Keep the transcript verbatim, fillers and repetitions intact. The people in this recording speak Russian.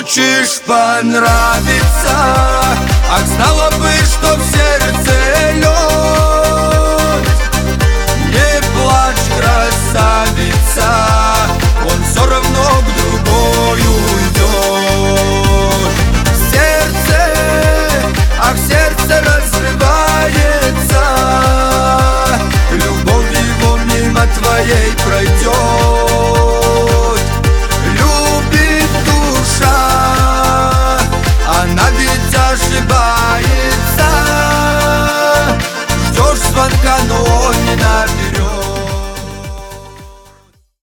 хочешь понравиться, ах, знала бы, что в сердце лед. Не плачь, красавица, он все равно к другой уйдет. Сердце, ах, сердце разрывается, любовь его мимо твоей пройдет.